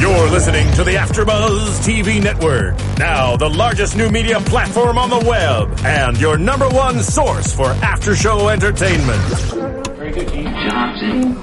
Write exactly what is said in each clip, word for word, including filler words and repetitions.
You're listening to the AfterBuzz T V Network, now the largest new media platform on the web, and your number one source for after-show entertainment. Very good, Dean Johnson.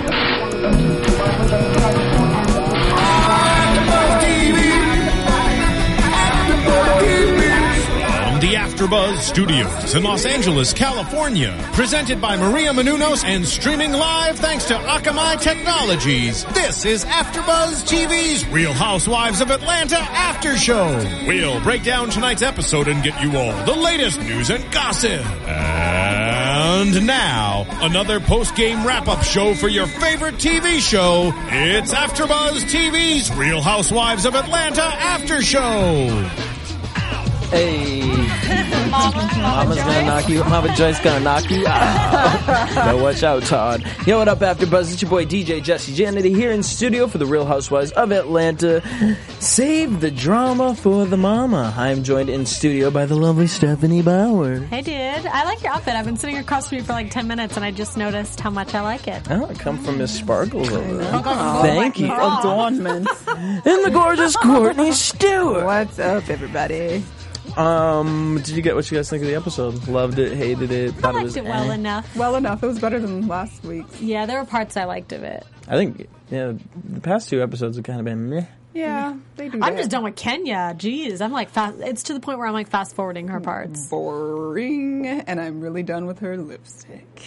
The AfterBuzz Studios in Los Angeles, California. Presented by Maria Menounos and streaming live thanks to Akamai Technologies. This is AfterBuzz T V's Real Housewives of Atlanta After Show. We'll break down tonight's episode and get you all the latest news and gossip. And now, another post-game wrap-up show for your favorite T V show. It's AfterBuzz T V's Real Housewives of Atlanta After Show. Hey, Mama's gonna knock you. Mama Joy's gonna knock you out. Better watch out, Todd. Yo, what up, AfterBuzz? It's your boy D J Jesse Janity here in studio for the Real Housewives of Atlanta. Save the drama for the mama. I am joined in studio by the lovely Stephanie Bauer. Hey, dude. I like your outfit. I've been sitting across from you for like ten minutes, and I just noticed how much I like it. Oh, I come from Miss Sparkles over there. Oh, thank you. Adornment. And the gorgeous Courtney Stewart. What's up, everybody? Um, did you get what you guys think of the episode? Loved it, hated it, I thought it liked was it well eh. enough. Well enough. It was better than last week's. Yeah, there were parts I liked of it. I think, yeah, the past two episodes have kind of been meh. Yeah, they do I'm that. just done with Kenya. Jeez, I'm like fast. It's to the point where I'm like fast forwarding her parts. boring, and I'm really done with her lipstick.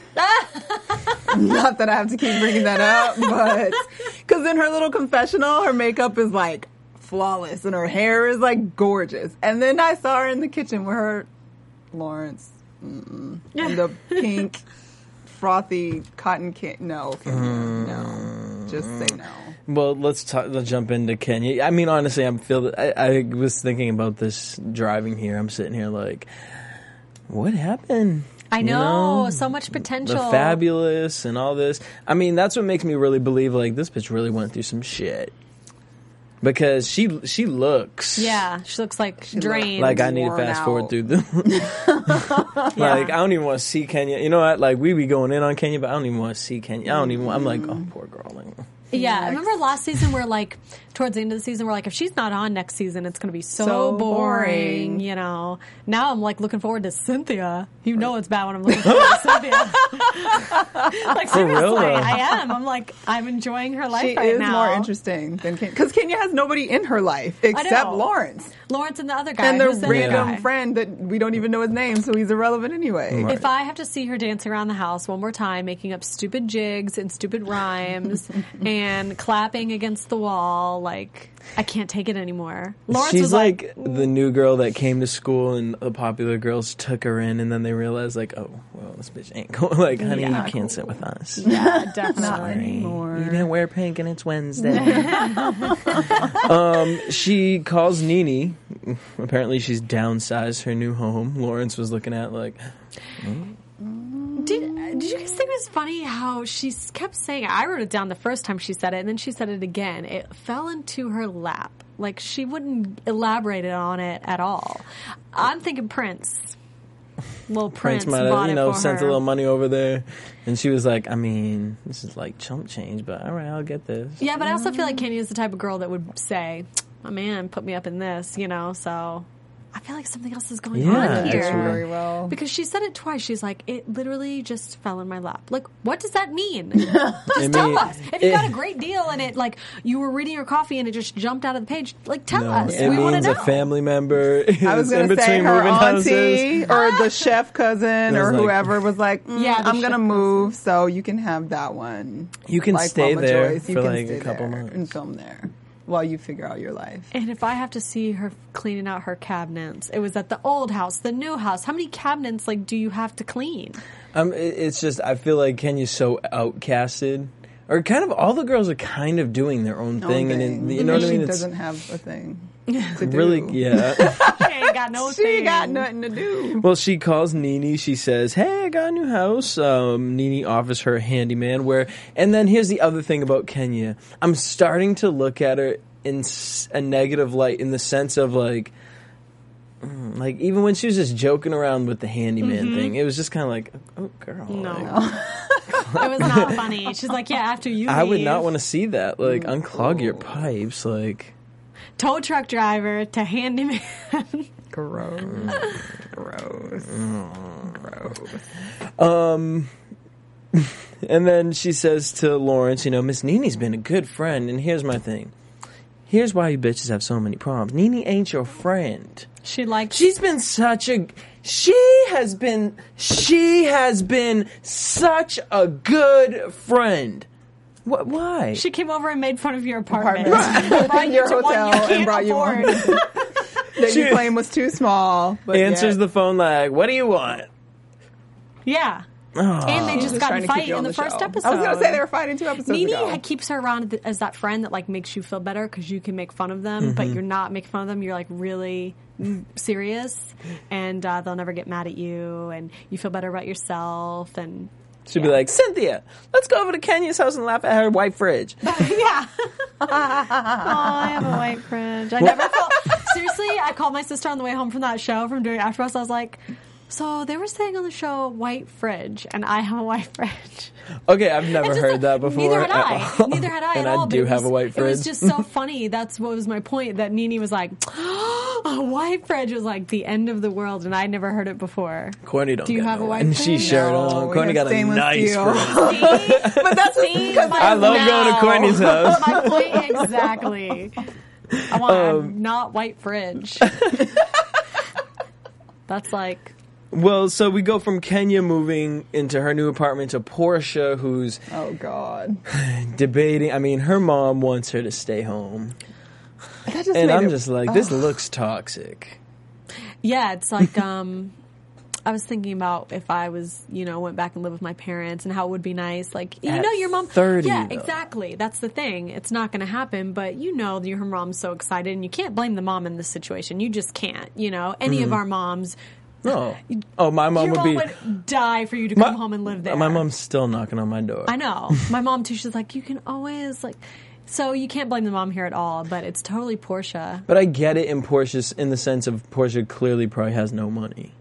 Not that I have to keep bringing that up, but because in her little confessional, her makeup is like flawless and her hair is like gorgeous. And then I saw her in the kitchen with her Lawrence mm-mm, and the pink frothy cotton candy. No, mm. no, just say no. Well, let's talk, let's jump into Kenya. I mean, honestly, I'm feel. I, I was thinking about this driving here. I'm sitting here like, what happened? I know, you know, so much potential. The fabulous and all this. I mean, that's what makes me really believe like this bitch really went through some shit. Because she she looks Yeah, she looks like She drained. like I need to worn fast out. forward through them. Like I don't even want to see Kenya. You know what? Like we be going in on Kenya, but I don't even want to see Kenya. I don't even. I'm like, oh, poor girl. Like, Yeah, I Next. remember last season where like towards the end of the season we're like, if she's not on next season, it's going to be so, So boring, boring. you know. Now I'm like looking forward to Cynthia. You know it's bad when I'm looking forward to Cynthia. Like For real, seriously, though. I am. I'm like, I'm enjoying her life She right is now. more interesting than Kenya. Because Kenya has nobody in her life except know. Lawrence. Lawrence and the other guy. And the who's the new random guy. friend that we don't even know his name, so he's irrelevant anyway. Right. If I have to see her dancing around the house one more time, making up stupid jigs and stupid rhymes and clapping against the wall, like, I can't take it anymore. Lawrence she's was like, the new girl that came to school and the popular girls took her in, and then they realized like, oh, well, this bitch ain't cool. Like, honey, Yeah. you can't sit with us. yeah, definitely. anymore. You didn't wear pink and it's Wednesday. um, she calls Nene. Apparently she's downsized her new home. Lawrence was looking at like, Did, did you guys think it was funny how she s- kept saying, I wrote it down the first time she said it, and then she said it again. It fell into her lap. Like, she wouldn't elaborate on it at all. I'm thinking Prince. Little Prince, Prince might bought have, you it know, for sent her. a little money over there. And she was like, I mean, this is like chump change, but all right, I'll get this. Yeah, but I also feel like Kenya is the type of girl that would say, my man put me up in this, you know, so I feel like something else is going Yeah, on that's here. right. Very well. Because she said it twice. She's like, it literally just fell in my lap. Like, what does that mean? Just I tell mean, us. If you it- got a great deal and it, like, you were reading your coffee and it just jumped out of the page, like, tell No, us. it we want to means know. a family member is I was in going to say between her moving auntie houses. or the chef cousin It was or like- whoever was like, mm, Yeah, the I'm going to chef move, so you can have that one. You can Like stay Mama there Joyce, you for can like stay a couple there months. and film there while you figure out your life. And if I have to see her cleaning out her cabinets, it was at the old house, the new house. How many cabinets, like, do you have to clean? Um, it, it's just I feel like Kenya's so outcasted, or kind of all the girls are kind of doing their own thing, Own and thing. it, you know what I She mean? It's doesn't have a thing to do. really, yeah. She ain't got no She thing. got nothing to do. Well, she calls Nene. She says, "Hey, I got a new house." Um, Nene offers her a handyman. Where, and then here's the other thing about Kenya. I'm starting to look at her in s- a negative light, in the sense of like. mm, Like, even when she was just joking around with the handyman Mm-hmm. thing, it was just kind of like, oh, girl. No. like, It was not funny. She's like, yeah, after you leave. I would not want to see that. Like, unclog your pipes. Like, tow truck driver to handyman. Gross. Gross. Gross. Um, and then she says to Lawrence, you know, Miss Nini's been a good friend, and here's my thing. Here's why you bitches have so many problems. Nini ain't your friend. She likes. She's been such a. She has been. She has been such a good friend. What? Why? She came over and made fun of your apartment. Apartment. Brought you Your to one hotel you can't and brought you afford. one. That you claim was too small. But Answers yet. the phone like, "What do you want?" Yeah. Oh. And they just Just got trying in a to keep fight you in on the, the first show. episode. I was going to say they were fighting two episodes Nini ago. keeps her around as that friend that like makes you feel better because you can make fun of them, but you're not making fun of them. You're like really mm, serious, and uh, they'll never get mad at you, and you feel better about yourself. And She'd be like, Cynthia, let's go over to Kenya's house and laugh at her white fridge. yeah. Oh, I have a white fridge. I never felt seriously. I called my sister on the way home from that show from doing AfterBuzz. I was like, so they were saying on the show white fridge, and I have a white fridge. Okay, I've never It's just heard like- that before. Neither had at I. all. Neither had I and at all. I but do it have was, a white fridge. It was just so funny. That's what was my point. That Nini was like, a white fridge was like the end of the world, and I'd never heard it before. Courtney don't Do you get have no a white And fridge? she sure No, don't. we Courtney have got a stainless nice steel. fridge. But that's See? because My- I love going to No. Courtney's house. My point exactly. I want Um, a not white fridge. That's like. Well, so we go from Kenya moving into her new apartment to Portia, who's Oh, God. debating. I mean, her mom wants her to stay home. That just And made I'm it- just like, this looks toxic. Yeah, it's like um I was thinking about if I was, you know, went back and lived with my parents and how it would be nice. Like, you At know, your mom. thirty, Yeah, though. exactly. That's the thing. It's not going to happen, but you know, your mom's so excited, and you can't blame the mom in this situation. You just can't. You know, any Mm-hmm. of our moms. No. Oh, my mom your would mom be. would die for you to my, come home and live there. My mom's still knocking on my door. I know. My mom too. She's like, you can always like. So you can't blame the mom here at all, but it's totally Portia. But I get it in Portia's, in the sense of Portia clearly probably has no money.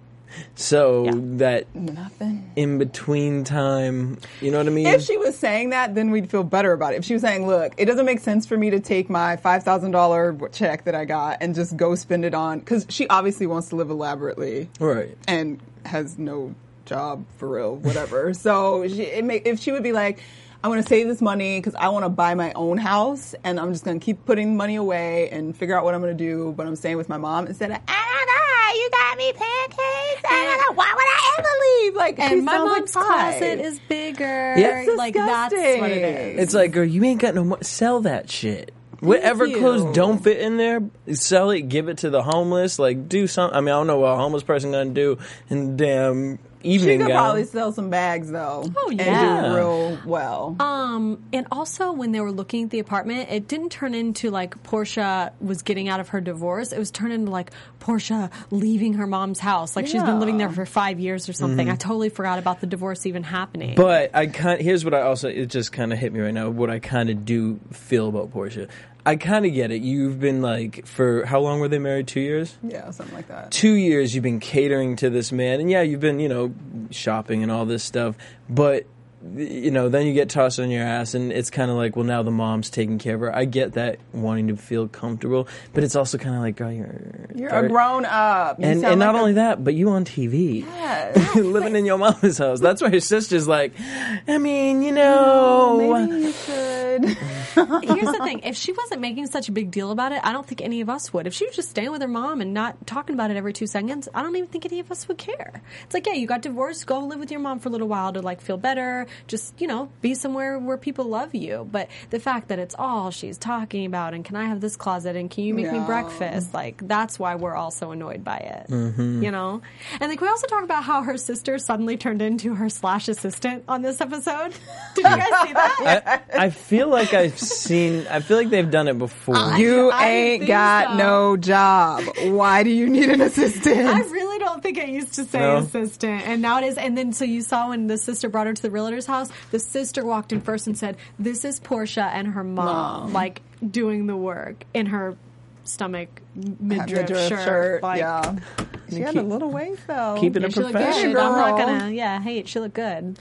So Yeah. that Nothing. in between time, you know what I mean? If she was saying that, then we'd feel better about it. If she was saying, look, it doesn't make sense for me to take my five thousand dollars check that I got and just go spend it on, because she obviously wants to live elaborately Right. and has no job for real, whatever. So she, it may, if she would be like, I want to save this money because I want to buy my own house, and I'm just going to keep putting money away and figure out what I'm going to do, but I'm staying with my mom instead of, oh my God, you got me pancakes. I don't know, why would I ever leave? Like, she And my sounds mom's like pie. closet is bigger. Yeah. It's Like that's what it disgusting. is. It's like, girl, you ain't got no money. Sell that shit. Whatever you. clothes don't fit in there, sell it, give it to the homeless. Like, do something. I mean, I don't know what a homeless person gonna do in the damn She evening could gown. probably sell some bags though. Oh, And yeah. do real well. Um, and also when they were looking at the apartment, it didn't turn into like Portia was getting out of her divorce. It was turned into like Portia leaving her mom's house. Like she's been living there for five years or something. I totally forgot about the divorce even happening. But I kind here's what I also it just kind of hit me right now. What I kind of do feel about Portia, I kind of get it. You've been like for how long were they married? Two years. Yeah, something like that. Two years you've been catering to this man, and yeah, you've been you know shopping and all this stuff, but. You know, then you get tossed on your ass, and it's kind of like, well, now the mom's taking care of her. I get that wanting to feel comfortable, but it's also kind of like, girl, you're You're thirty a grown up. You and sound and not like a- only that, but you on T V, Yes. living in your mama's house. That's why her sister's like, I mean, you know, Maybe you should. Here's the thing. If she wasn't making such a big deal about it, I don't think any of us would. If she was just staying with her mom and not talking about it every two seconds, I don't even think any of us would care. It's like, yeah, you got divorced, go live with your mom for a little while to like feel better. Just, you know, be somewhere where people love you. But the fact that it's all she's talking about and can I have this closet and can you make me Yeah. breakfast? Like, that's why we're all so annoyed by it. Mm-hmm. You know? And then can we also talk about how her sister suddenly turned into her slash assistant on this episode? Did you guys see that? I, I feel like I've seen. I feel like they've done it before. You I ain't think got so. no job. Why do you need an assistant? I really don't think it used to say No. assistant, and now it is. And then, so you saw when the sister brought her to the realtor's house, the sister walked in first and said, "This is Portia and her mom, Mom. like doing the work in her stomach midriff, Midriff shirt." shirt, like, yeah. She had keep- a little waist though. keep it yeah, a she looked professional. good. I'm not Girl. gonna. Yeah, hey, she looked good, but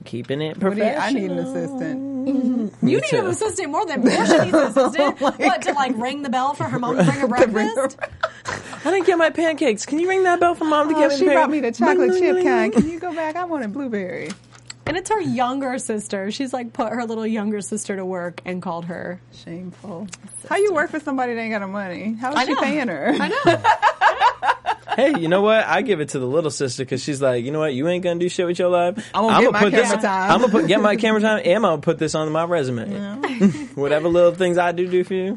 Keeping it What do you- professional. I need an assistant. You need too. an assistant more than Portia needs an assistant. What, to like ring the bell for her mom to bring her breakfast? I didn't get my pancakes. Can you ring that bell for mom to Oh, get me she pancakes? brought me the chocolate chip kind. Can you go back? I wanted blueberry. And it's her younger sister. She's like put her little younger sister to work and called her. Shameful. How you work for somebody that ain't got no money? How is I she know. paying her? I know. Hey, you know what? I give it to the little sister because she's like, you know what? You ain't gonna do shit with your life. I'm gonna get my put this. camera time. I'm gonna put get my camera time, and I'm gonna put this on my resume. Whatever little things I do do for you.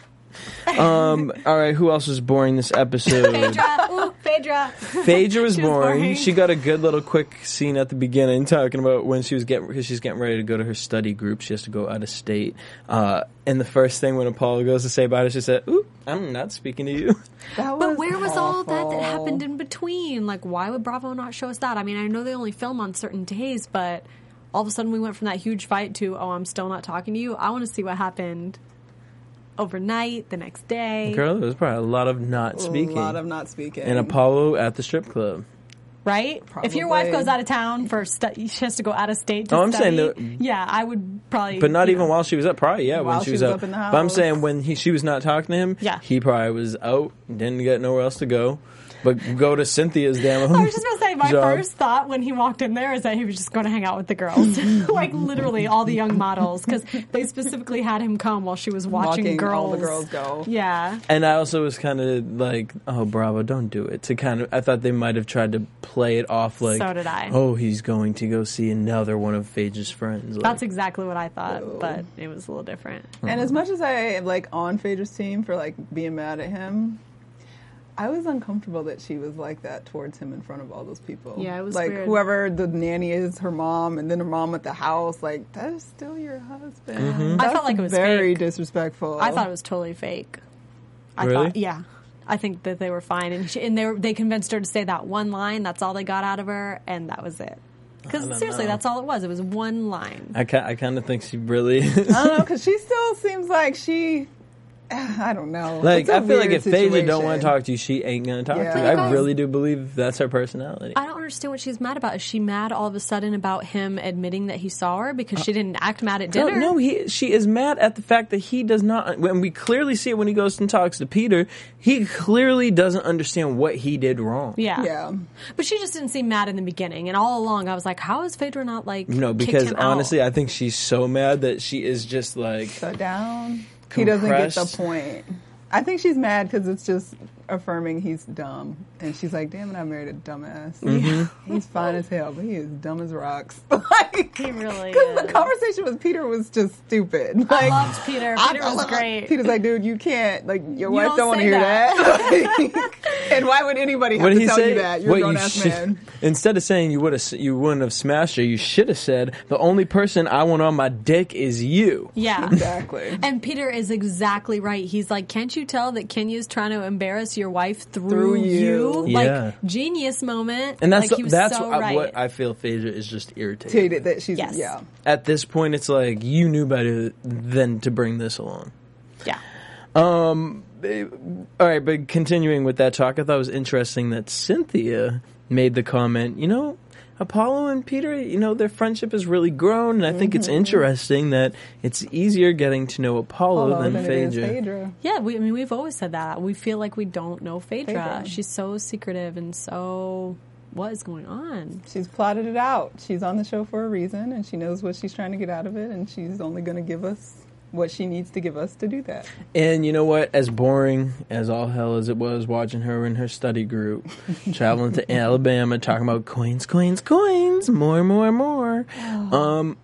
Um. All right. Who else was boring this episode? Phaedra. Ooh, Phaedra. Phaedra was She was boring. boring. She got a good little quick scene at the beginning talking about when she was getting because she's getting ready to go to her study group. She has to go out of state. Uh, and the first thing when Apollo goes to say about it, she said, "Ooh, I'm not speaking to you." That But where was all that that awful. happened in between? Like, why would Bravo not show us that? I mean, I know they only film on certain days, but all of a sudden we went from that huge fight to, oh, I'm still not talking to you. I want to see what happened overnight, the next day. Girl, there was probably a lot of not speaking. A lot of not speaking. and Apollo at the strip club. Right? If your wife Probably. goes out of town for stu- she has to go out of state to Oh, I'm study. saying that- yeah, I would probably. But not you even know. while she was up. Probably, yeah, when While she she was, was up. up in the But I'm house. saying when he she was not talking to him, Yeah. he probably was out, didn't get nowhere else to go. But go to Cynthia's damn I was just going to say, my job. first thought when he walked in there is that he was just going to hang out with the girls. Like, literally, all the young models. Because they specifically had him come while she was watching, Watching girls. all the girls go. Yeah. And I also was kind of like, oh, Bravo, don't do it. To kind of, I thought they might have tried to play it off like, So did I. oh, he's going to go see another one of Phaedra's friends. Like, That's exactly what I thought, but it was a little different. And as much as I am like on Phaedra's team for like being mad at him, I was uncomfortable that she was like that towards him in front of all those people. Yeah, it was like weird. whoever the nanny is, her mom, and then her mom at the house. Like that is still your husband. Mm-hmm. I That's felt like it was very fake. disrespectful. I thought it was totally fake. I Really? thought, yeah. I think that they were fine, and, she, and they were, they convinced her to say that one line. That's all they got out of her, and that was it. Because seriously, know. that's all it was. It was one line. I, ca- I kind of think she really. I don't know because she still seems like she. I don't know. Like, It's a I feel like weird if Phaedra don't situation. want to talk to you, she ain't going to talk Yeah. to you. You I guys- really do believe that's her personality. I don't understand what she's mad about. Is she mad all of a sudden about him admitting that he saw her because she didn't act mad at No, dinner? no, he, she is mad at the fact that he does not, when we clearly see it when he goes and talks to Peter, he clearly doesn't understand what he did wrong. Yeah. Yeah. But she just didn't seem mad in the beginning. And all along, I was like, how is Phaedra not like. No, kicked because him out? honestly, I think she's so mad that she is just like, Shut down. He doesn't get the Compressed. point. I think she's mad because it's just affirming he's dumb. And she's like, damn it, I married a dumbass. Mm-hmm. He's fine as hell, but he is dumb as rocks. like, He really Because the is. conversation with Peter was just stupid. Like, I loved Peter. I- Peter I was love- great. Peter's like, dude, you can't. Like, your wife don't don't want to say hear that. that. and why would anybody have what to did he tell say? you that? You're What a you grown ass should- man. Instead of saying you would have, you wouldn't have smashed her, you should have said the only person I want on my dick is you. Yeah. Exactly. And Peter is exactly right. He's like, can't you tell that Kenya's trying to embarrass your wife through, Through you. Yeah. Like, genius moment. And that's like, he was that's so what, right. what I feel Phaedra is just irritated. Hated that she's, Yes. yeah. At this point, it's like you knew better than to bring this along. Yeah. Um, eh, all right, but continuing with that talk, I thought it was interesting that Cynthia made the comment, you know, Apollo and Peter, you know, their friendship has really grown, and I think it's interesting that it's easier getting to know Apollo Although than than it is Phaedra. Phaedra. Yeah, we, I mean, we've always said that. We feel like we don't know Phaedra. Phaedra. She's so secretive and so... What is going on? She's plotted it out. She's on the show for a reason, and she knows what she's trying to get out of it, and she's only going to give us what she needs to give us to do that. And you know what? As boring as all hell as it was watching her in her study group, traveling to Alabama, talking about coins, coins, coins, more, more, more. Um,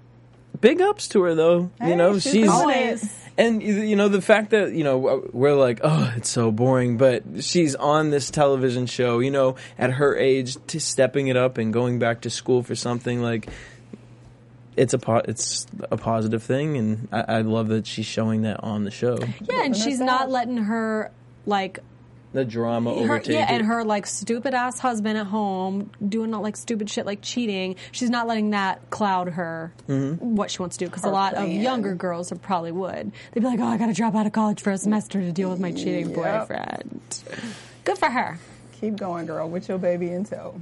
big ups to her, though. Hey, you know, she's she's on Always. and you know the fact that you know we're like, oh, it's so boring, but she's on this television show. You know, at her age, to stepping it up and going back to school for something like. It's a po- it's a positive thing, and I, I love that she's showing that on the show. Yeah, and that's she's sad. not letting her, like... The drama Her, overtake yeah, it. and her like stupid ass husband at home doing like stupid shit like cheating. She's not letting that cloud her Mm-hmm. what she wants to do because a Her lot of plan. younger girls are probably would. They'd be like, "Oh, I got to drop out of college for a semester to deal with my cheating Yep. boyfriend." Good for her. Keep going, girl, with your baby in tow.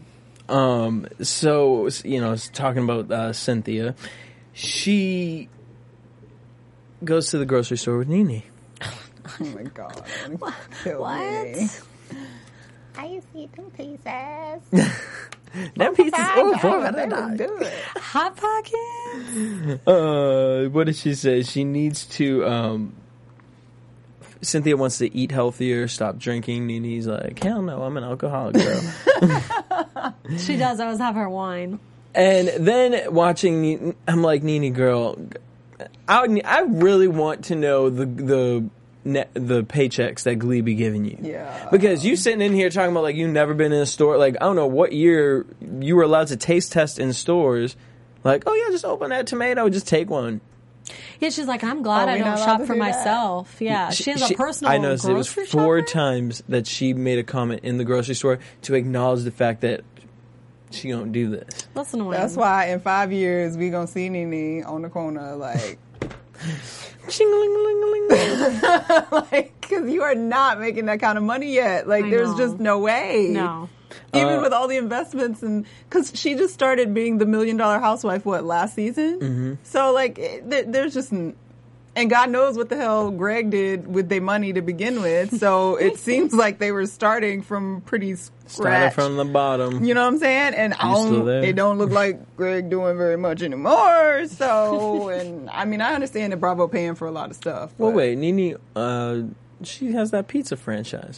Um, so, you know, talking about uh, Cynthia, she goes to the grocery store with Nene. Oh my god. Kill What? me. I used to eat them pieces. That piece is oh, Oh, boy, that was good. Hot Pockets. Uh, what did she say? She needs to, um, Cynthia wants to eat healthier, stop drinking. Nene's like, hell no, I'm an alcoholic girl. She does always have her wine. And then watching, Nene, I'm like, Nene girl, I, I really want to know the, the, net, the paychecks that Glee be giving you. Yeah. Because you sitting in here talking about like you never been in a store. Like, I don't know what year you were allowed to taste test in stores. Like, oh yeah, just open that tomato, just take one. Yeah, she's like, I'm glad Oh, I we don't not allowed shop to for do that? myself. Yeah, she, has a personal I noticed it was grocery four shopper? times that she made a comment in the grocery store to acknowledge the fact that she don't do this. That's annoying. That's why in five years we gonna see Nene on the corner like, Ching-a-ling-a-ling-a-ling. like, because you are not making that kind of money yet. Like, I there's know. just no way. No. Even Uh, with all the investments, and because she just started being the million dollar housewife, what, last season? Mm-hmm. So, like, it, there, there's just, n- and God knows what the hell Greg did with their money to begin with. So it seems like they were starting from pretty Started scratch. from the bottom. You know what I'm saying? And I still don't, there? it don't look like Greg doing very much anymore. So, and I mean, I understand that Bravo paying for a lot of stuff. Well, but- wait, Nene, uh, she has that pizza franchise.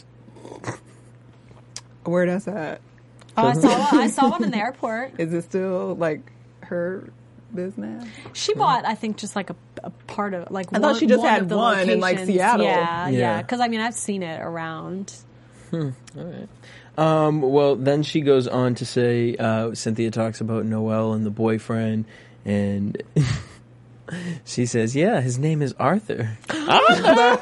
Where that's at? Oh, I saw one, I saw one in the airport. Is it still like her business? She bought, I think, just like a, a part of like. I thought one, she just one had of the one in, like, locations. Seattle. Yeah, Yeah. yeah. Because I mean, I've seen it around. All right. Um, well, then she goes on to say, uh, Cynthia talks about Noel and the boyfriend, and she says, yeah, his name is Arthur. That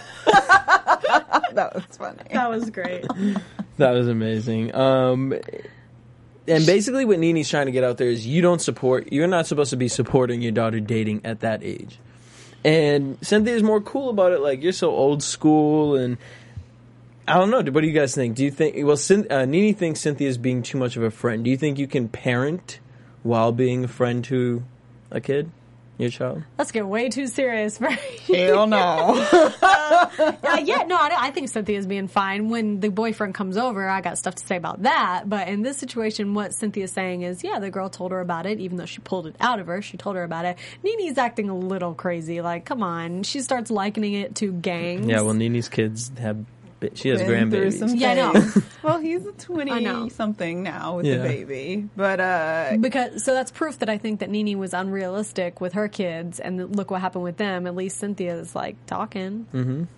was funny. That was great. That was amazing. Um, and basically what Nene's trying to get out there is you don't support, you're not supposed to be supporting your daughter dating at that age. And Cynthia's more cool about it, like, you're so old school, and I don't know, what do you guys think? Do you think, well, Cyn- uh, Nene thinks Cynthia's being too much of a friend. Do you think you can parent while being a friend to a kid, your child? Let's get way too serious for Hell no. uh, yeah, no, I, I think Cynthia's being fine. When the boyfriend comes over, I got stuff to say about that. But in this situation, what Cynthia's saying is, yeah, the girl told her about it, even though she pulled it out of her. She told her about it. Nene's acting a little crazy. Like, come on. She starts likening it to gangs. Yeah, well, Nene's kids have, she has Been through grandbabies. some Yeah, I know. things. Well, he's a I know. twenty something now with Yeah. the baby, but uh, Because so that's proof that I think that Nene was unrealistic with her kids, and look what happened with them. At least Cynthia is like talking.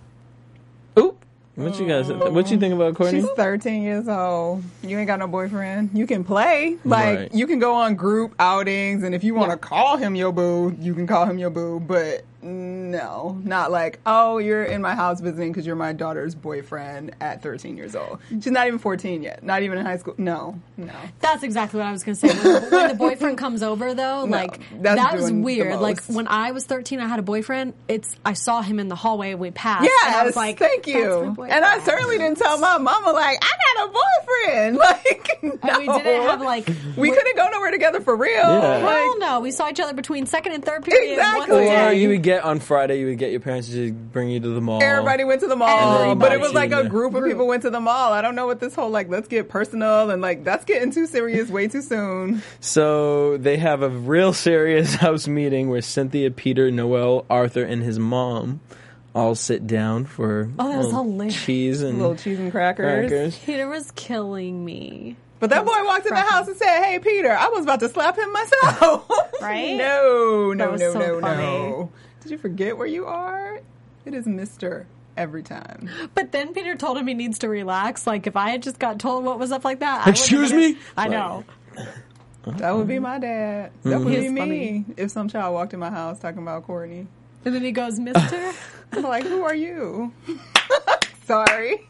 Oop! What you guys, what you think about Courtney? she's thirteen years old. You ain't got no boyfriend. You can play, like Right. you can go on group outings, and if you want to call him your boo, you can call him your boo. But no, not like, oh, you're in my house visiting because you're my daughter's boyfriend at thirteen years old. She's not even fourteen yet. Not even in high school. No, no. That's exactly what I was going to say. When, when the boyfriend comes over, though, like that's that was doing the weird. Like most. when I was thirteen, I had a boyfriend. It's I saw him in the hallway and we passed. Yes, and I was like, thank "That's my you. boyfriend." And I certainly didn't tell my mama like I got a boyfriend. Like, no. And we didn't have like we couldn't go nowhere together for real. Yeah. Like, hell no. We saw each other between second and third period Exactly. once a Or day. you would get, on Friday, you would get your parents to just bring you to the mall. everybody went to the mall, Everybody. but it was like a Yeah. group of people went to the mall. I don't know what this whole like let's get personal and like that's getting too serious way too soon. So they have a real serious house meeting where Cynthia, Peter, Noel, Arthur, and his mom all sit down for Oh, that was little hilarious. cheese and Little cheese and crackers. crackers. Peter was killing me. But that boy walked in the house and said, "Hey, Peter, I was about to slap him myself." Right? No, no, That was no, so no, funny. no. Did you forget where you are? It is Mister every time. But then Peter told him he needs to relax. Like if I had just got told what was up like that, I wouldn't Excuse have been- me? I know. That would be my dad. That would He be is me funny. if some child walked in my house talking about Courtney. And then he goes, Mister. I'm like, who are you? Sorry.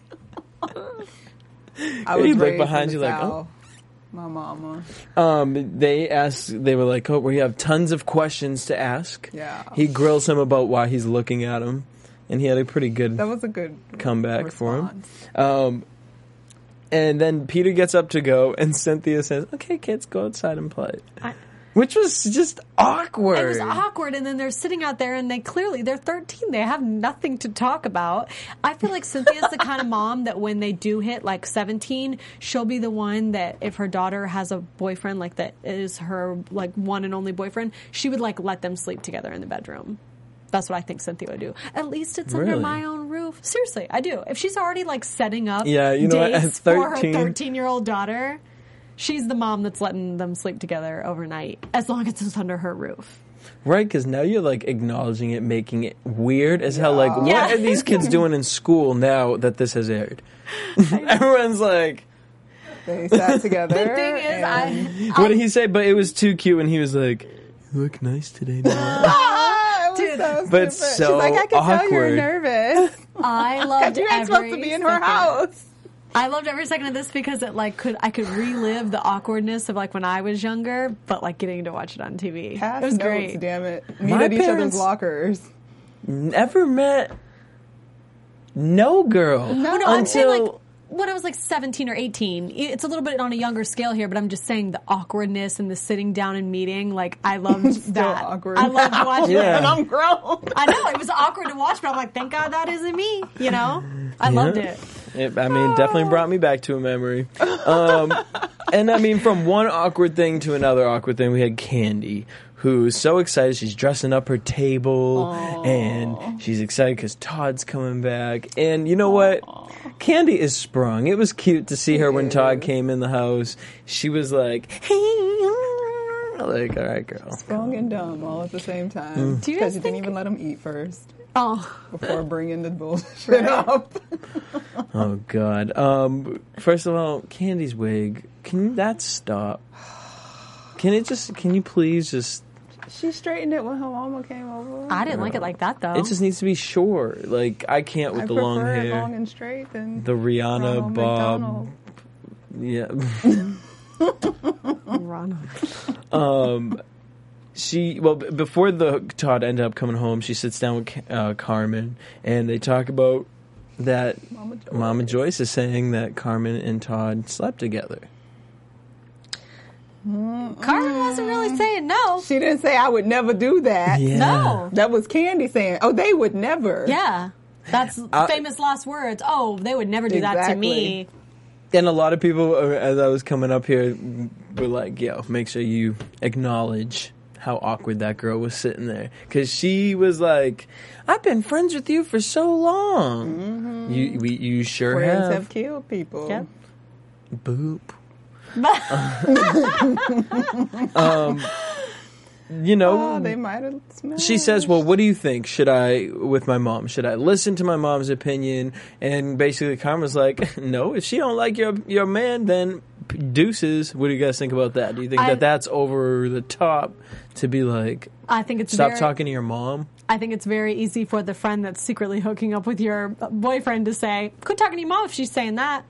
I was He'd look raised behind in you the like, oh. South. My mama. Um, they asked, they were like, oh, we have tons of questions to ask. Yeah. He grills him about why he's looking at him, and he had a pretty good That was a good comeback response. for him. Um, And then Peter gets up to go, and Cynthia says, okay, kids, go outside and play. I, Which was just awkward. It was awkward, and then they're sitting out there, and they clearly, they're thirteen. They have nothing to talk about. I feel like Cynthia's the kind of mom that when they do hit, like, seventeen, she'll be the one that if her daughter has a boyfriend, like, that is her, like, one and only boyfriend, she would, like, let them sleep together in the bedroom. That's what I think Cynthia would do. At least it's Really? under my own roof. Seriously, I do. If she's already, like, setting up Yeah, you know what, dates at for her thirteen thirteen-year-old daughter, she's the mom that's letting them sleep together overnight, as long as it's under her roof. Right, because now you're, like, acknowledging it, making it weird as hell. Like, Yeah. what are these kids doing in school now that this has aired? Everyone's like, They sat together. The thing is, and- I, what did he say? But it was too cute, and he was like, you look nice today, man. Ah, it was Dude. so But stupid. so She's like, I can tell you're awkward. nervous. I loved You ain't every supposed to be in her second. house. I loved every second of this because it like could I could relive the awkwardness of like when I was younger, but like getting to watch it on T V. Pass it was notes, great. damn it. Meet My at each parents- other's lockers. Never met no girl No, no, I'm saying until... like when I was like seventeen or eighteen. It's a little bit on a younger scale here, but I'm just saying the awkwardness and the sitting down and meeting. Like I loved Still that. awkward. I loved watching Yeah. it. And I'm grown. I know it was awkward to watch, but I'm like, thank God that isn't me. You know, I loved Yeah. it. It, I mean, definitely brought me back to a memory. Um, and I mean, from one awkward thing to another awkward thing, we had Candy, who's so excited. She's dressing up her table, and she's excited because Todd's coming back. And you know what? Candy is sprung. It was cute to see her when Todd came in the house. She was like, hey, like, all right, girl. Strong and dumb all at the same time. Do you Because guys you didn't think- even let him eat first Oh, before bringing the bullshit up. Oh, God. Um, first of all, Candy's wig. Can that stop? Can it just, can you please just... She straightened it when her mama came over. I didn't like it like that though. It just needs to be short. Like, I can't with I the prefer long it hair. long and straight than The Rihanna Ronald Bob. McDonald. Yeah. Ronald. um, she, well, b- before the Todd ended up coming home, she sits down with Ca- uh, Carmen, and they talk about that Mama Joyce. Mama Joyce is saying that Carmen and Todd slept together. Carmen wasn't really saying no. She didn't say I would never do that. Yeah. No. That was Candy saying, oh, they would never. Yeah. That's I- famous last words. Oh, they would never do that to me. And a lot of people, uh, as I was coming up here, were like, yo, make sure you acknowledge how awkward that girl was sitting there. Because she was like, I've been friends with you for so long. Mm-hmm. You we, you sure Friends have. have killed people. Yep. Boop. um, you know, Oh, they might have smelled. she says, well, what do you think? Should I, with my mom, should I listen to my mom's opinion? And basically Karma's like, no, if she don't like your your man, then deuces. What do you guys think about that? Do you think I- that that's over the top to be like, I think it's stop very, talking to your mom? I think it's very easy for the friend that's secretly hooking up with your boyfriend to say, quit talking to your mom if she's saying that.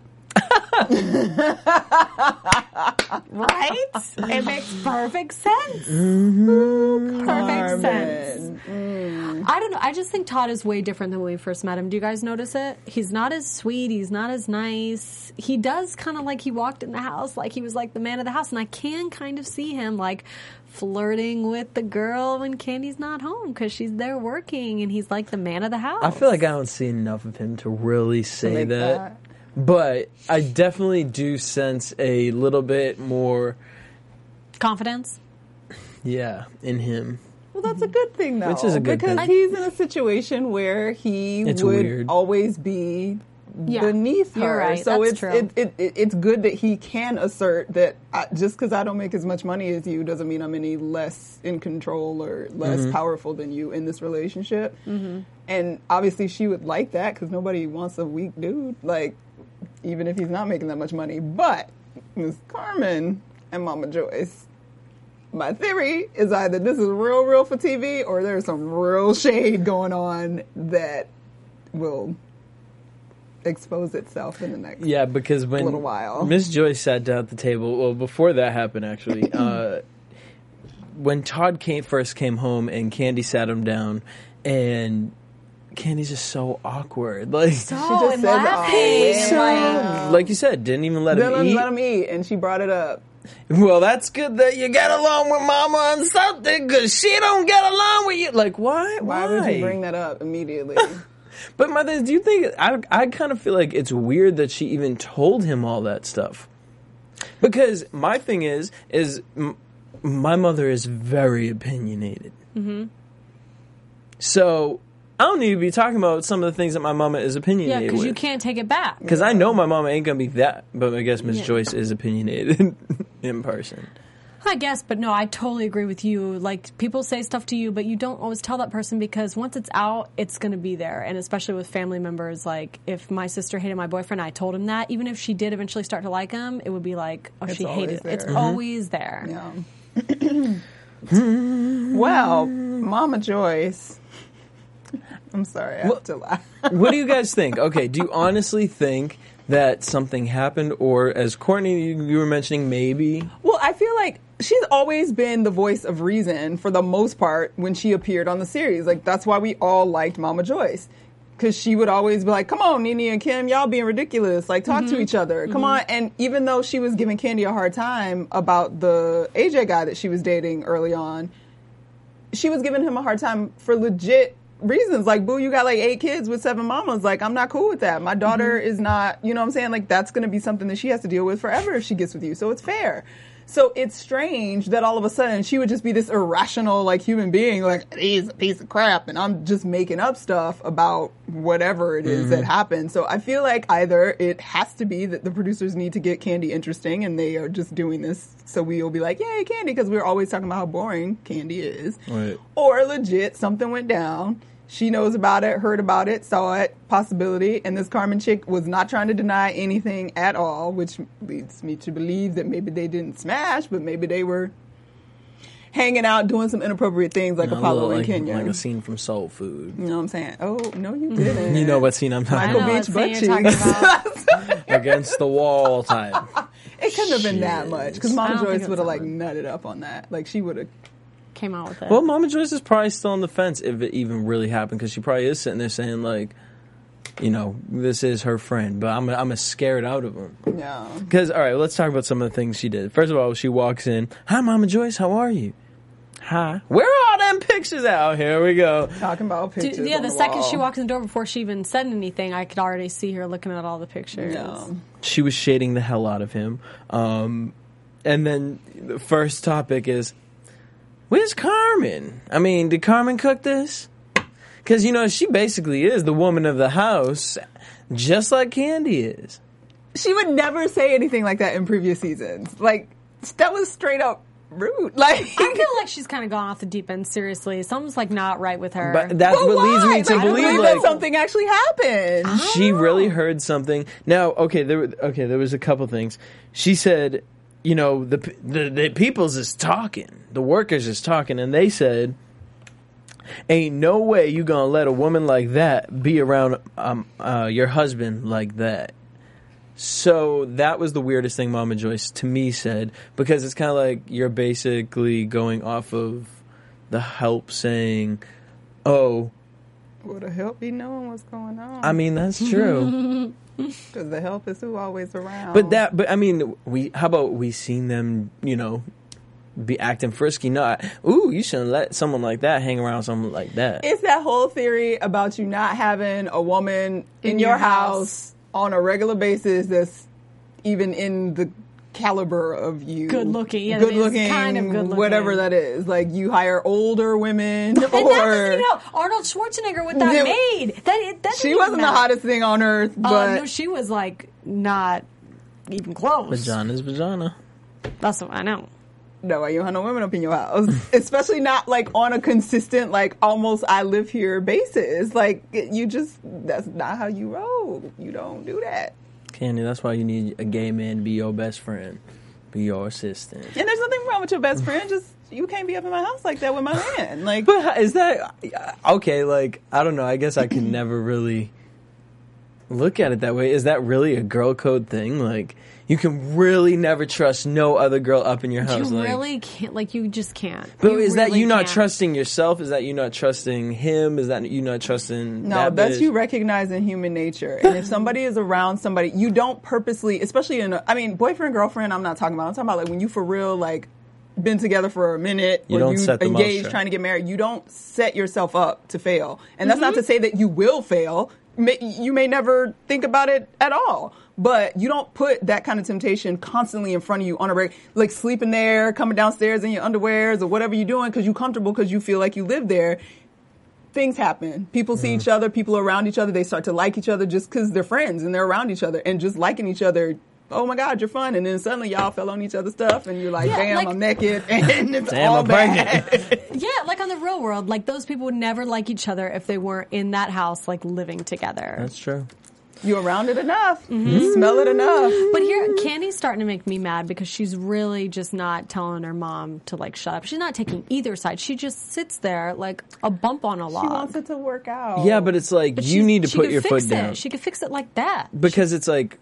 Right? It makes perfect sense. Mm-hmm. Perfect Carmen. sense. I don't know. I just think Todd is way different than when we first met him. Do you guys notice it? He's not as sweet. He's not as nice. He does kind of like he walked in the house like he was like the man of the house. And I can kind of see him like flirting with the girl when Candy's not home because she's there working and he's like the man of the house. I feel like I don't see enough of him to really say Like that. that. But I definitely do sense a little bit more, Confidence. yeah, in him. Well, that's a good thing, though. Which is a good because thing. he's in a situation where he It's would weird. always be Yeah, beneath her. you're right. So That's it's true. It, it, it, it's good that he can assert that I, just because I don't make as much money as you doesn't mean I'm any less in control or less Mm-hmm. powerful than you in this relationship. Mm-hmm. And obviously, she would like that because nobody wants a weak dude. Like, even if he's not making that much money. But Miss Carmen and Mama Joyce. My theory is either this is real, real for T V, or there's some real shade going on that will expose itself in the next. Yeah, because when little while. Miss Joyce sat down at the table, well, before that happened, actually, uh, when Todd came, first came home and Candy sat him down, and Candy's just so awkward. Like, So She just and says, "Oh, laughing. man, So- like, like you said, didn't even let him Then eat. let him eat, and she brought it up. Well, that's good that you get along with Mama on something, because she don't get along with you. Like, why? Why, Why, would you bring that up immediately? But mother, do you think? I I kind of feel like it's weird that she even told him all that stuff. Because my thing is, is m- my mother is very opinionated. Mm-hmm. So I don't need to be talking about some of the things that my mama is Yeah, opinionated because with. you can't take it back. Because I know my mama ain't gonna be that, but I guess Miss Yeah. Joyce is opinionated in person. I guess, but no, I totally agree with you. Like, people say stuff to you, but you don't always tell that person because once it's out, it's going to be there. And especially with family members, like, if my sister hated my boyfriend, I told him that. Even if she did eventually start to like him, it would be like, oh, It's she always hated there. It's Mhm. always there. Yeah. Well, Mama Joyce. I'm sorry, I have to laugh. What do you guys think? Okay, do you honestly think that something happened, or as Courtney, you, you were mentioning, maybe? Well, I feel like she's always been the voice of reason for the most part when she appeared on the series. Like, that's why we all liked Mama Joyce. Because she would always be like, come on, Nene and Kim, y'all being ridiculous. Like, talk to each other. Come on. And even though she was giving Candy a hard time about the A J guy that she was dating early on, she was giving him a hard time for legit reasons. Like, boo, you got like eight kids with seven mamas. Like, I'm not cool with that. My daughter is not, you know what I'm saying? Like, that's going to be something that she has to deal with forever if she gets with you. So it's fair. So it's strange that all of a sudden she would just be this irrational, like, human being, like, he's a piece of crap, and I'm just making up stuff about whatever it is that happened. So I feel like either it has to be that the producers need to get Candy interesting, and they are just doing this so we'll be like, yay, Candy, because we're always talking about how boring Candy is. Right. Or legit, something went down. She knows about it, heard about it, saw it, possibility, and this Carmen chick was not trying to deny anything at all, which leads me to believe that maybe they didn't smash, but maybe they were hanging out doing some inappropriate things like You know, Apollo little, and like, Kenya. like a scene from Soul Food. You know what I'm saying? Oh, no, you didn't. You know what scene I'm talking Michael I know Beach what butt scene you're cheeks. talking Against the wall type. It couldn't have been that much, because I Mama don't think Joyce it's would have, that like, much. nutted up on that. Like, she would have. Came out with it. Well, Mama Joyce is probably still on the fence if it even really happened, because she probably is sitting there saying, like, you know, this is her friend, but I'm I'm scared out of him. Yeah. Because, all right, let's talk about some of the things she did. First of all, she walks in. Hi, Mama Joyce. How are you? Hi. Where are all them pictures at? Here we go. Talking about Dude, pictures. yeah, on the the second wall. she walked in the door before she even said anything, I could already see her looking at all the pictures. Yeah. She was shading the hell out of him. Um, and then the first topic is, where's Carmen? I mean, did Carmen cook this? Because, you know, she basically is the woman of the house, just like Candy is. She would never say anything like that in previous seasons. Like, that was straight up rude. Like, I feel like she's kind of gone off the deep end, seriously. Something's, like, not right with her. But that's But what why? leads me to Like, I believe, believe like, that something actually happened. she really heard something. Now, okay, there were, okay, there was a couple things. She said, you know, the, the the people's is talking, the workers is talking, and they said, ain't no way you gonna let a woman like that be around um uh your husband like that. So that was the weirdest thing Mama Joyce to me said, because it's kind of like you're basically going off of the help saying, oh, Would the help be knowing what's going on? I mean, that's true. Because the help is who always around. But that, but I mean, we. How about we seen them? You know, be acting frisky. Not, ooh, you shouldn't let someone like that hang around someone like that. It's that whole theory about you not having a woman in, In your, your house. house. on a regular basis that's even in the caliber of you. Good looking, yeah, good it's looking, kind of good looking. whatever that is. Like, you hire older women, and that or doesn't even help. Arnold Schwarzenegger with that Yeah. maid. That, that she didn't wasn't even the matter. hottest thing on earth, Uh, but no, she was, like, not even close. Vagina's vagina. That's what I know. no, you don't have no women up in your house, especially not like on a consistent, like almost I live here basis. Like, you just, that's not how you roll. You don't do that. Candy, that's why you need a gay man to be your best friend, be your assistant. And there's nothing wrong with your best friend. Just, you can't be up in my house like that with my man. Like, But is that okay? Like, I don't know. I guess I could never really look at it that way. Is that really a girl code thing? Like, you can really never trust no other girl up in your house. You like, really can't. Like, you just can't. But You is that really you not can't. trusting yourself? Is that you not trusting him? Is that you not trusting No, that that's bitch? you recognizing human nature. And if somebody is around somebody, you don't purposely, especially in a, I mean, boyfriend, girlfriend, I'm not talking about. I'm talking about like when you for real, like, been together for a minute You or don't you set them up engaged straight. trying to get married, you don't set yourself up to fail. And that's not Mm-hmm. to say that you will fail. May, you may never think about it at all. But you don't put that kind of temptation constantly in front of you on a regular, like sleeping there, coming downstairs in your underwears or whatever you're doing because you're comfortable because you feel like you live there. Things happen. People see each other. People are around each other. They start to like each other just because they're friends and they're around each other and just liking each other. Oh my God, you're fun. And then suddenly y'all fell on each other's stuff and you're like, Yeah, damn, like- I'm naked and it's Damn, all I'm bad. pregnant. Yeah, like on the real world, like those people would never like each other if they weren't in that house, like living together. That's true. You're around it enough. You smell it enough. But here, Candy's starting to make me mad because she's really just not telling her mom to like shut up. She's not taking either side. She just sits there like a bump on a log. She wants it to work out. Yeah, but it's like But you she- need to she put could your fix foot down. It. She could fix it like that. Because it's like,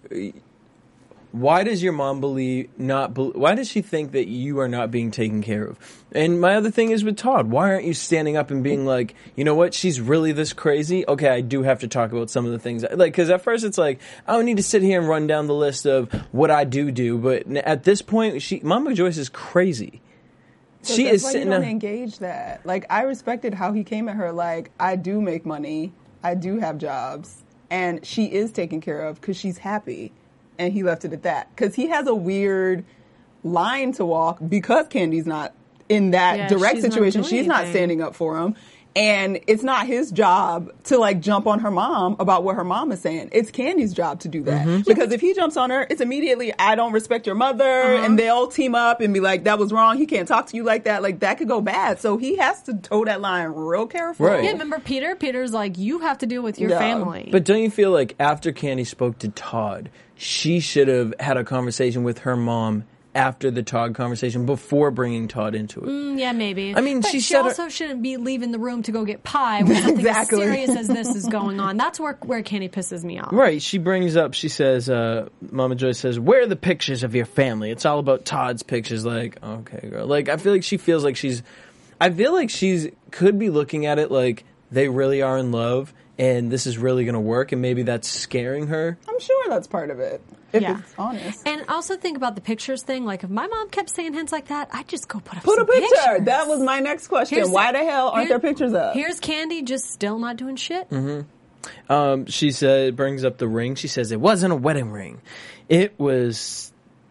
why does your mom believe not? Be, why does she think that you are not being taken care of? And my other thing is with Todd. Why aren't you standing up and being like, you know what? She's really this crazy. Okay, I do have to talk about some of the things. Like, because at first it's like I don't need to sit here and run down the list of what I do do. But at this point, she, Mama Joyce is crazy. So She that's is why sitting you don't there. engage that. Like, I respected how he came at her like, I do make money, I do have jobs, and she is taken care of because she's happy. And he left it at that. Because he has a weird line to walk because Candy's not in that Yeah, direct she's not situation. doing She's not anything. standing up for him. And it's not his job to like jump on her mom about what her mom is saying. It's Candy's job to do that. Mm-hmm. Because if he jumps on her, it's immediately, I don't respect your mother. Uh-huh. And they'll team up and be like, that was wrong. He can't talk to you like that. Like that could go bad. So he has to toe that line real careful. Right. Yeah, remember Peter? Peter's like, you have to deal with your Yeah. family. But don't you feel like after Candy spoke to Todd, she should have had a conversation with her mom after the Todd conversation before bringing Todd into it? Mm, yeah, maybe. I mean, but she she said her- also shouldn't be leaving the room to go get pie when something Exactly. as serious as this is going on. That's where where Candy pisses me off. Right. She brings up, she says, uh, Mama Joyce says, where are the pictures of your family? It's all about Todd's pictures. Like, okay, girl. Like, I feel like she feels like she's, I feel like she's, could be looking at it like they really are in love and this is really going to work and maybe that's scaring her. I'm sure that's part of it. If Yeah. it's honest. And also think about the pictures thing. Like, if my mom kept saying hints like that, I'd just go put up Put a some picture. pictures. That was my next question. Here's- Why the hell aren't here- there pictures up? Here's Candy just still not doing shit. Um, she said, brings up the ring. She says, it wasn't a wedding ring. It was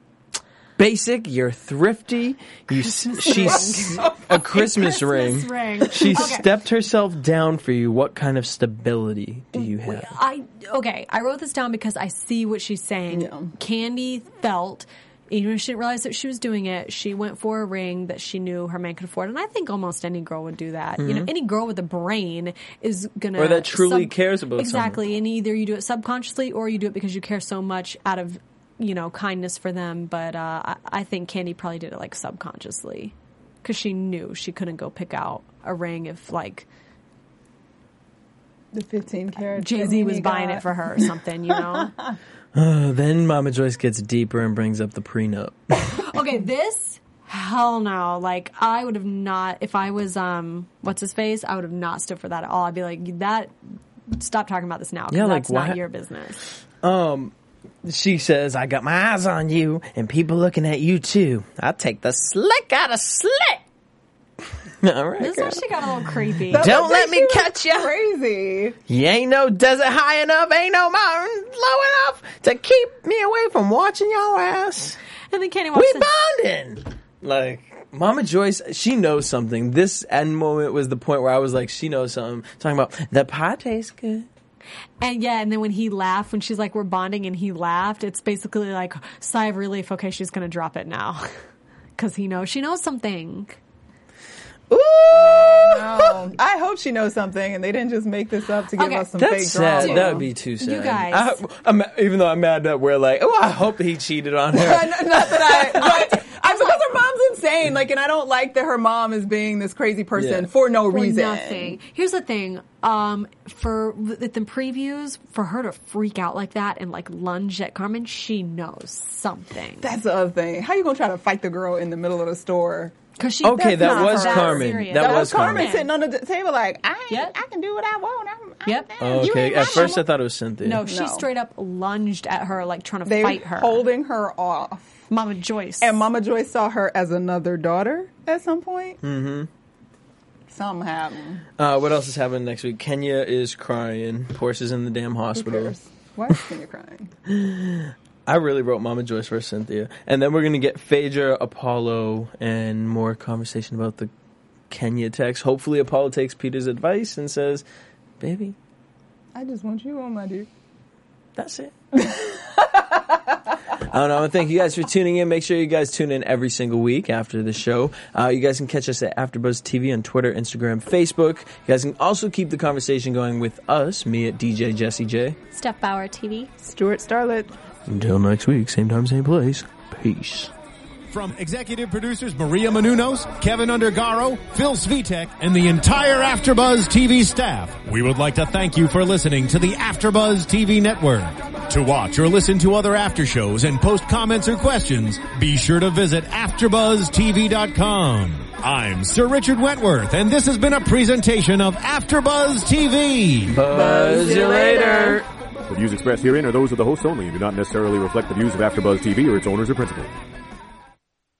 basic. You're thrifty. You, s- she's a Christmas, ring. Christmas ring. She Okay. stepped herself down for you. What kind of stability do you have? I okay. I wrote this down because I see what she's saying. Yeah. Candy felt, even if she didn't realize that she was doing it, she went for a ring that she knew her man could afford, and I think almost any girl would do that. You know, any girl with a brain is gonna Or that truly cares about exactly, and either you do it subconsciously or you do it because you care so much out of you know kindness for them. But uh, I, I think Candy probably did it like subconsciously because she knew she couldn't go pick out a ring if like the fifteen karat. Jay Z was buying it for her or something. You know. Uh, then Mama Joyce gets deeper and brings up the prenup. Okay, this hell no. Like I would have not if I was um what's his face, I would have not stood for that at all. I'd be like that stop talking about this now because Yeah, like, that's why- not your business. Um, she says, I got my eyes on you and people looking at you too. I'll take the slick out of slick. All right, This is girl. where she got a little creepy. Don't let me catch ya. Crazy. You ain't no desert high enough, ain't no mountain low enough to keep me away from watching your ass. And then Candy walks We in. bonding. Like, Mama Joyce, she knows something. This end moment was the point where I was like, she knows something. Talking about, the pie tastes good. And yeah, and then when he laughed, when she's like, we're bonding and he laughed, it's basically like, sigh of relief, okay, she's going to drop it now. Because he knows, she knows something. Ooh! No. I hope she knows something and they didn't just make this up to give Okay. us some That's fake sad. drama. That would be too sad. You guys. I, I'm, even though I'm mad that we're like, oh, I hope he cheated on her. Not that I, but I because her mom's insane. Like, and I don't like that her mom is being this crazy person Yeah. for no For reason. nothing. Here's the thing. Um, for the, the previews, for her to freak out like that and like lunge at Carmen, she knows something. That's the other thing. How you gonna try to fight the girl in the middle of the store? Because she Okay, That's that not was her. Carmen. serious. That, That was was Carmen Carmen. sitting on the table like, I ain't, Yep. I can do what I want. I'm, I'm Yep. Oh, You okay. ain't At my first, I mama. thought it was Cynthia. No, she No. straight up lunged at her, like trying to They fight her. holding her off. Mama Joyce. And Mama Joyce saw her as another daughter at some point. Mm-hmm. Something happened. Uh, what else is happening next week? Kenya is crying. Portia's in the damn Who hospital. cares? Why is Kenya crying? I really wrote Mama Joyce versus Cynthia. And then we're going to get Phaedra, Apollo, and more conversation about the Kenya text. Hopefully Apollo takes Peter's advice and says, baby, I just want you on my dick. that's it. I don't know. And thank you guys for tuning in. Make sure you guys tune in every single week after the show. Uh, you guys can catch us at AfterBuzz T V on Twitter, Instagram, Facebook. You guys can also keep the conversation going with us, me at D J Jesse J. Steph Bauer T V. Stuart Starlet. Until next week, same time, same place. Peace. From executive producers Maria Menounos, Kevin Undergaro, Phil Svitek, and the entire AfterBuzz T V staff, we would like to thank you for listening to the AfterBuzz T V network. To watch or listen to other after shows and post comments or questions, be sure to visit after buzz T V dot com. I'm Sir Richard Wentworth, and this has been a presentation of AfterBuzz T V. Buzz you later. The views expressed herein are those of the hosts only and do not necessarily reflect the views of AfterBuzz T V or its owners or principals.